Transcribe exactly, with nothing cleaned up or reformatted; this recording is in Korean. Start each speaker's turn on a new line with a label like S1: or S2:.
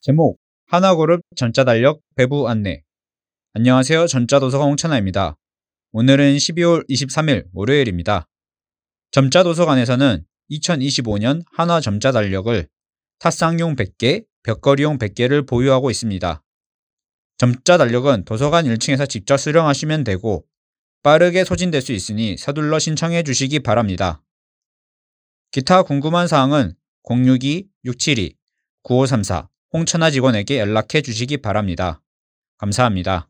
S1: 제목 하나그룹 전자달력 배부 안내. 안녕하세요. 전자도서관 홍천아입니다. 오늘은 십이월 이십삼일 월요일입니다. 점자도서관에서는 이천이십오년 한화점자달력을 탁상용 백 개, 벽걸이용 백 개를 보유하고 있습니다. 점자달력은 도서관 일 층에서 직접 수령하시면 되고 빠르게 소진될 수 있으니 서둘러 신청해 주시기 바랍니다. 기타 궁금한 사항은 공육이 육칠이 구오삼사 홍천아 직원에게 연락해 주시기 바랍니다. 감사합니다.